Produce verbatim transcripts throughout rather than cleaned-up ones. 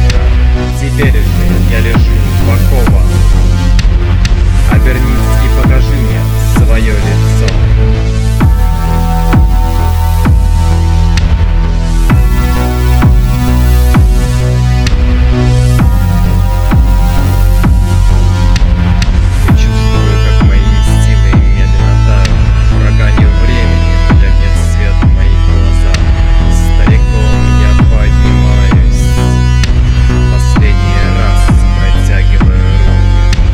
Теперь же я лежу в оковах. Обернись и покажи мне свое лицо. Я чувствую, как мои силы медленно тают. Ураганью времени блекнет свет в моих глазах. Стариком я поднимаюсь. Последний раз протягиваю руки.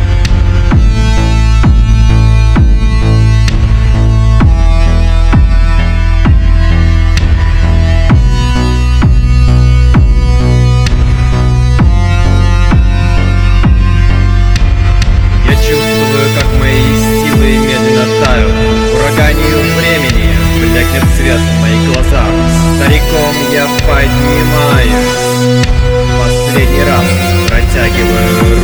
Я чувствую, как мои силы медленно тают. Ураганью времени блекнет свет в моих глазах. Стариком я поднимаюсь. Последний раз протягиваю